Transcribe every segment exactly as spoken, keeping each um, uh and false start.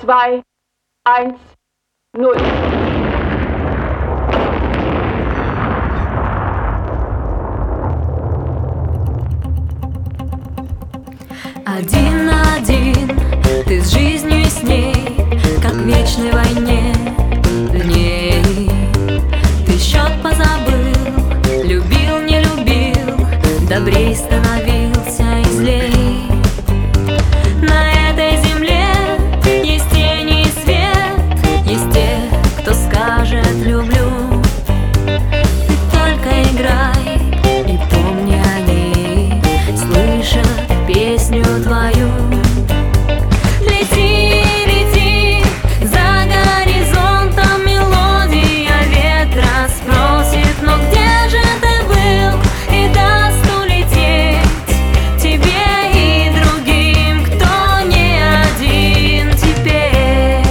zwei, eins, null. Один на один ты с жизнью и с ней, как в вечной войне дней. Ты счет позабыл, любил, не любил, добрей становился и злей. На этой земле есть тени и свет, есть те, кто скажет «люблю». Ты только играй и помни они, слышат песню твою. Лети, лети, за горизонтом мелодия ветра спросит: но где же ты был? И даст улететь тебе и другим, кто не один теперь.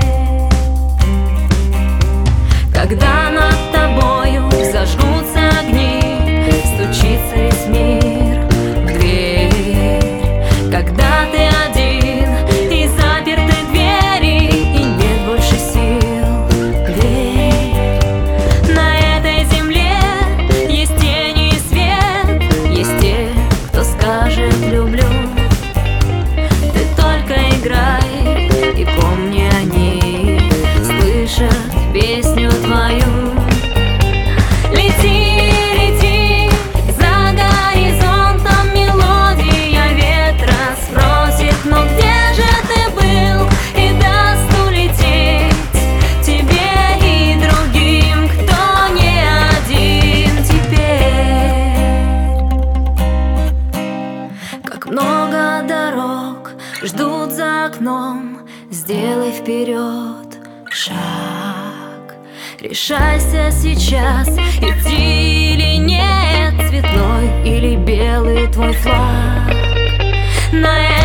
Когда над тобою зажгутся огни, стучится весь мир в дверь. Когда ты один и заперты двери, и нет больше сил, верь. На этой земле есть тени и свет, есть те, кто скажет «люблю». Ты только играй и помни они, слышат песню твою. Лети, лети, за горизонтом мелодия ветра спросит: но где же ты был? И даст улететь тебе и другим, кто не один теперь. Как много дорог ждут за окном, сделай вперед шаг. Решайся сейчас, идти или нет, цветной или белый твой флаг. На